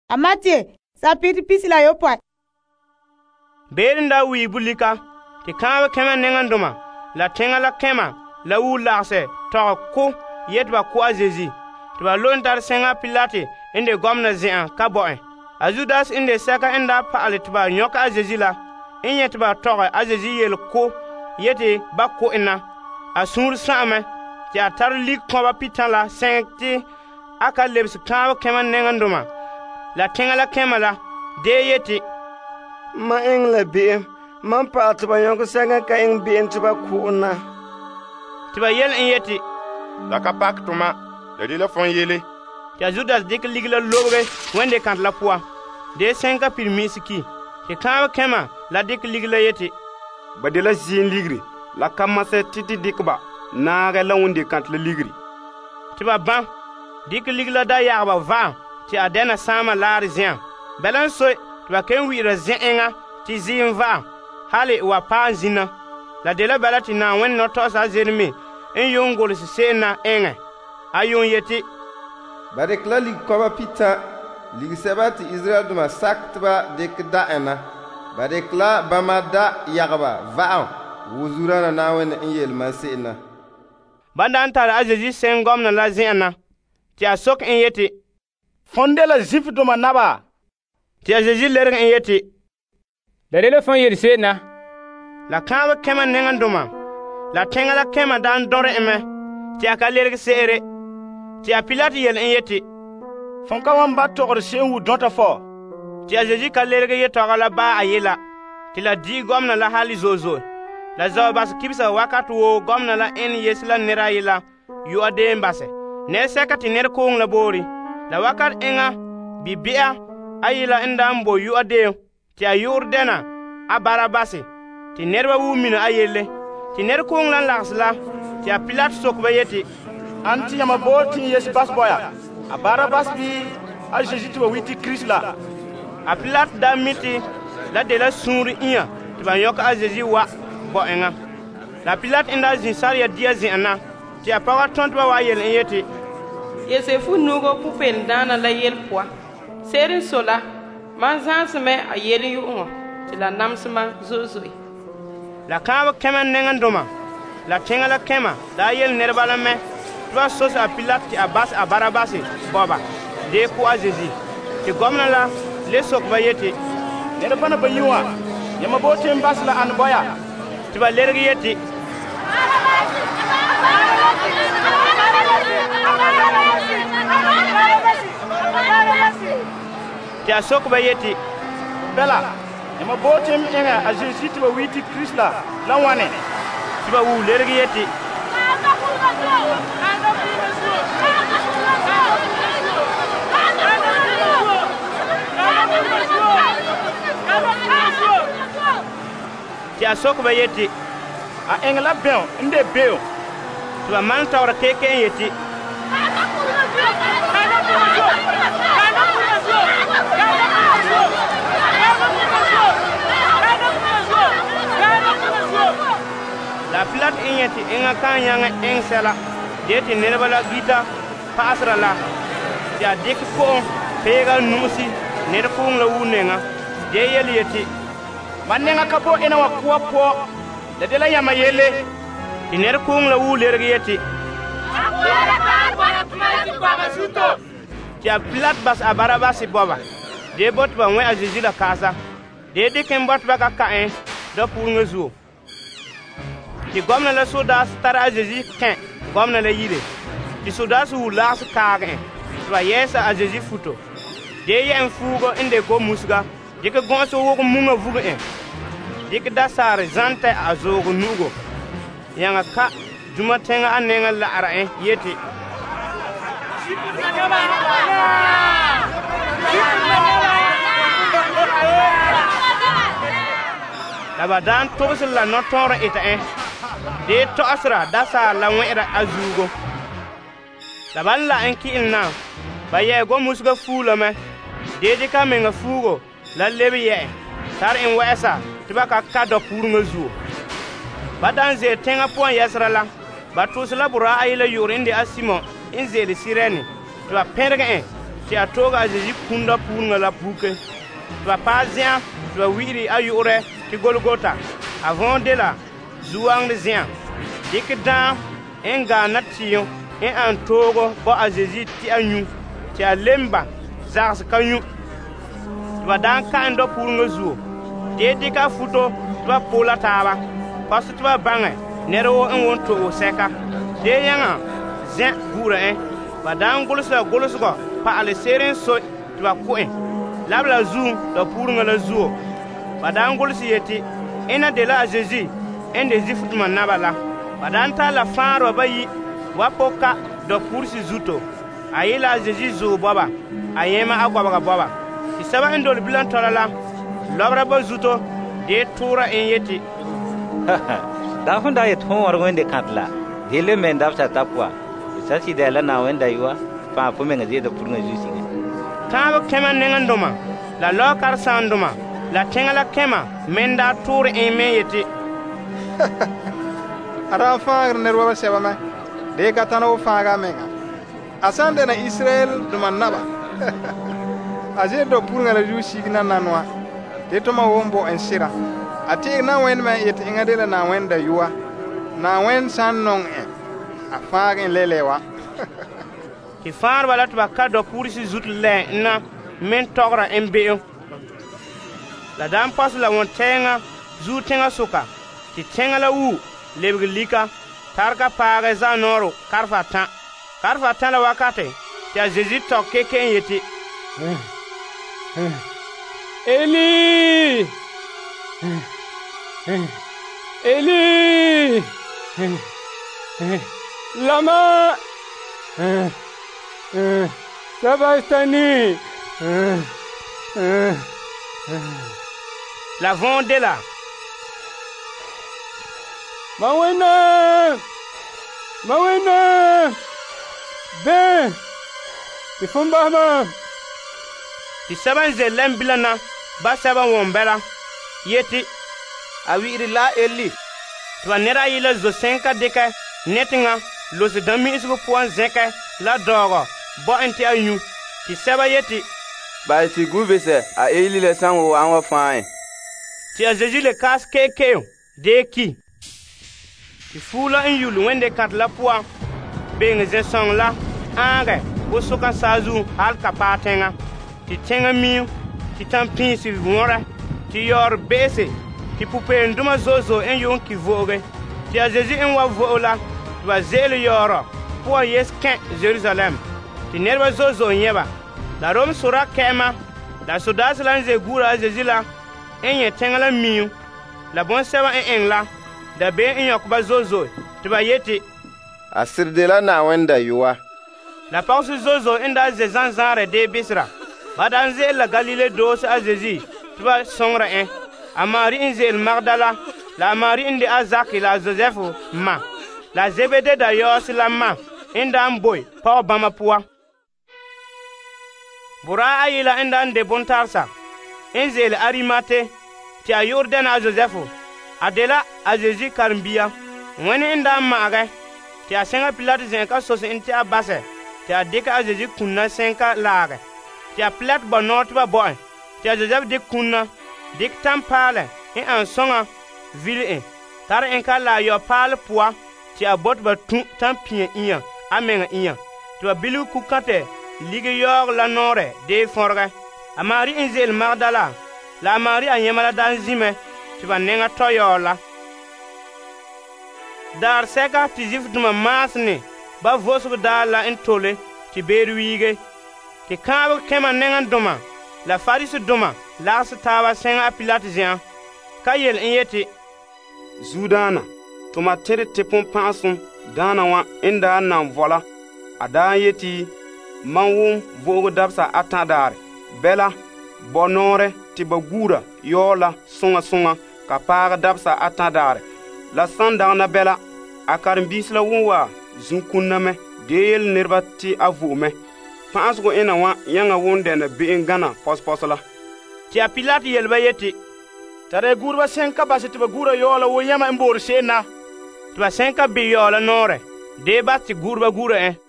Amate, sapiti pisila yopa. Berin da wi bulika, ti kawe kema nenganduma, la tenga la kema, la wu lakse, to ko yet ba ko azezi. Ti ba lon tar senga Pilate inde gomna zian ka boen. Ajudas inde saka inda pa alitba nyoka azezi la, inyet ba to azezi yel ko yete ba ko ina. Asur same, ti atar lik ko ba pitala sengti aka lebs kawe kema nenganduma. La tenga la kema la, de yeti ma eng la bi man pa tuba yonko sanga ka eng bi en tuba kuna tiba yel en yeti la ka pak tuma de di la fon yele ya Judas dik ligla lobre wende kant la poa de 5 pirmisiki ke kawa kema la dik ligla yeti ba de la zin ligri la kamase titi dikba na ga la wonde kant la ligri tiba ban dik ligla da ya ba va ti adena sama lar zian belan so tiba ken wira zenga ti zin va hali wa pa zina la de la balati na wen no to sa zermi en yongol se na enge ayon yeti bare kla lig koba pita lig sebati Israel duma saktba de kda ena bare kla bamada yagba va wuzurana na wen en yel masina bandan tar azezi sen gomna la zena ti asok en yeti fonde la zif duma naba ti azezi ler en yeti la rele fon yel sena la kawa kema nenganduma la tenga la kema dan dore eme ti aka ler seere ti a Pilate yel en yeti fon ka wan ba togor sen wu donta fo ti azezi ka ler ge yetoga la ba ayela ti la di gomna la hali zozo la zawbas kibsa wakat wo gomna la en yesla nera yela yu ade mbase ne sekati ner kong la bori la wakat enga bibia ayela endambo yu ade ti ayur dena a Barabasi ti nerba wu mino ayele ti ner kong lan laksla ti a Pilate sokba yeti anti yama boti yes bas boya a Barabas bi a Jésus to witi Christ la a Pilate da miti la de la suri iya ti ba yok a Jésus wa bo enga la Pilate inda zin saria dia zina ti a pawa tontba wa yel yeti Yesefu nugo pupen dana la yel poa serin sola man zansme a yel yu'ngo ti la namsma zozoi la kawa kema nenganduma la tenga la kema da yel nerba la me twa sos a Pilate ti abas a Barabasi boba de ko a Jésus ti gomna la le sokba yeti nerba na bayiwa yama boti mbas la an boya ti ba lergi yeti ti a sokba yeti bela yama boti enga a Jésus to witi Christ la wane ti ba wu lergi yeti ti a sokba yeti a engla beo inde beo ti ba man tawra keke yeti la Pilate inyeti inga kan yanga eng sela deti nerba la gita pasra la ya dik ko pega nusi ner ko la wunenga de yel yeti manenga kabo ena wa kuwa po de la yama yele ti ner ko la wu ler yeti ti a Pilate bas a Barabasi boba de bot ba we a Jésus la kasa de ken bot ba ka en do pour ngezu ti gomna la sodas tara a Jésus ken gomna la yire ti sodas wu las kagen to yesa a Jésus futo de yen fugo inde go musga de ke gonso wo munga vugo en de ke da sare zante a zogo nugo yanga ka juma tenga anenga la ara en yeti la badan tobsul la notora ita en de to asra da sa la wera azugo la balla en ki ilna baye go musga fulo me de ka menga fugo la lebe ye tar en wesa tibaka ka do pour ngazu badan ze tenga point yasra la batus la bura ayla yurinde asimo in ze de sirene to perga en tɩ a toog a Zezi kũnda puurengã la puke. Tɩ ba paa zẽa tɩ ba wi'iri a yʋʋrɛ tɩ Golgota. A võo de la zu-wangd zẽa. Dɩk dãam n gaana tɩɩyõ n ãn toogo bao a Zezi tɩ a yũ, tɩ a lemba zags ka yũ. Tɩ ba dãn kãen do-puurengã zuo. Dee dɩk a futo tɩ ba pʋʋla taaba, pas tɩ ba bãngɛ ned wo n wʋn togo sɛka. Dee yãngã zẽ buurã ba dãn gʋlsda gʋlsgɔ pagl seer n soe tɩ ba kʋ la b la zũum do-puurengã la zuo. Ba dãn gʋls yetɩ ẽnna de la a Zezi n de Zif-dũmã naba la. Ba dãn tar la fãadbã bayi wa poka do-pʋʋrsi zuto. A yɩla a Zezi zʋʋ boaba, a yẽma a goabga boaba. Tɩ sɛba n dol bilan-toala la lobra ba zuto dee tʋʋra n yetɩ: da fõn da yet fõn wãrg wẽnde kãt la dɩ le me n dabsa ta pʋa tɩ sã sɩda la na wẽnda yʋa fãa fo mengã zeeda pʋrengã zu-sɩgẽ. Kãab kẽma nengendʋma la lao-kãrsãandʋma la tẽngã la kẽma me n daa tʋʋr me n yetɩ: a da n fãagr ned waba sɛba me dee ka tãna wo fãaga a menga. A sã n dɛna Israyɛl dʋma naba a zeed do-pʋrengã la zu-sig nan wã tɩ tʋma wʋmbo n sɩra. A tɩɩg na-wẽnd me n yetɩ ẽngã de la na-wẽnda yʋa. Na-wẽnd sã n nong a fãag n lɛ wa. Tɩ fãadbã la tɩ ba ka do-pʋʋrsi zut lɛ n na me n togra n be'o. La dãn pas la wõn-tɛɛngã zuu tẽngã sʋka tɩ tẽngã la wu lebg lika tarka paagɛ za-nooro karfa tã. Karfa tã la wakate tɩ a Zezi tɔg keke n yetɩ: Eli! Eli! Lama sabachthani. La võo de la: Ma Wẽnnaam! Ma Wẽnnaam! Bẽ tɩ fõn basma. Tɩ sɛba n zell la n bilana ba sɛba n wõn bɛla yetɩ: A wi'iri la Eli. Tɩ ba ned a yɩ la zo-sẽnka dɩkɛ netengã los dãn-mi'isg pʋgẽ zẽkɛ la daoogɔ bao n tɩ a yũ. Tɩ sɛba yetɩ: Bal tɩ gu-besɛ a Eli la sã n wa wã fãa. Tɩ a Zezi le kaas keekeo dee ki. Tɩ fuula n yul wẽnde kãt la pʋa beng zẽ-sõng la ãagɛ pʋ-sʋkã saazu hal ka paa tẽngã. Tɩ tẽngã miu tɩ tãn-pĩisi wõrɛ tɩ yaoor beese tɩ pu-peendʋmã zozo n yʋʋn ki vo'oge. Tɩ a Zezi n wa vo'o la tɩ ba zeel yaoorɔ pʋgã yes kẽ Zeruzalɛm. Tɩ nedbã zozo n yẽba. La Rom sora kɛɛma la sodaas la n ze guura a Zezi la n yẽ tẽngã la miu la bõn-sɛbã n ẽng la da bee n yõk ba zozo tɩ ba yetɩ: A sɩrde la na-wẽnda yʋa. La pagsi zozo n da ze zãn-zãarɛ dee bɩsra. Ba da n zeel la Galile doos a Zezi tɩ ba sõngra ẽ. A Maari n zeel Magdala la a Maari n de a Zaki la a Zozɛf ma la a Zebede da yaoos la ma n da n boe pag bãmba pʋa. Bʋra a yɩla n da n de bõn-tarsa n zeel Arimate tɩ a yʋʋr dɛna a Zozɛf. A de la a Zezi karen-bia. Wẽnd n da n maagɛ tɩ a sẽnga Pilat zẽka sos n tɩ a basɛ tɩ a dɩk a Zezi kũnna sẽnka laagɛ. Tɩ a Pilat ba noor tɩ ba baoe tɩ a Zozɛf dɩk kũnna dɩk tãn-paalɛ n ãn sõŋã vil tar n ka la a yao-paal pʋa tɩ a bot ba tũ tãn-pĩã ĩyã a mengã ĩyã tɩ ba bilg kukãtɛ lig yaoog la noorɛ dee fõrgɛ. A Maari n zeel Magdala la a Maari a yẽma la da n zĩmɛ tɩ ba nengã tɔ yaoor la. Daar sɛka tɩ Zif-dũmã maas ne ba vosg daar la n tole tɩ beed wiige. Tɩ kãabg kẽma nengendʋma la Farisi-dʋma lags taaba sẽnga a Pilat zẽa ka yel n yetɩ: Zu-dãana, tʋma tẽd tɩ pʋm-pãasem dãana wã n daa n nan vɔla. A daa n yetɩ man wʋm vo'og dabsa a tã daare. Bɛla, bao noorɛ tɩ ba guura yaool la sõŋa-sõŋa ka paag dabsa a tã daare. La sãn dagna bɛla, a karen-biis la wʋm wa zũ-kũnname dee yel nedbã tɩ a vo'ome. Pãasgo ẽnna wã yãngã wʋm dɛna be n gãna pɔs-pɔs la. Tɩ a Pilat yelba yetɩ: Tara guurba sẽn ka bas tɩ ba guura yaoola wo yãmã n boor seenna. Tɩ ba sẽn ka bɩ yaoola noorɛ dee bas tɩ guurba guura ẽ.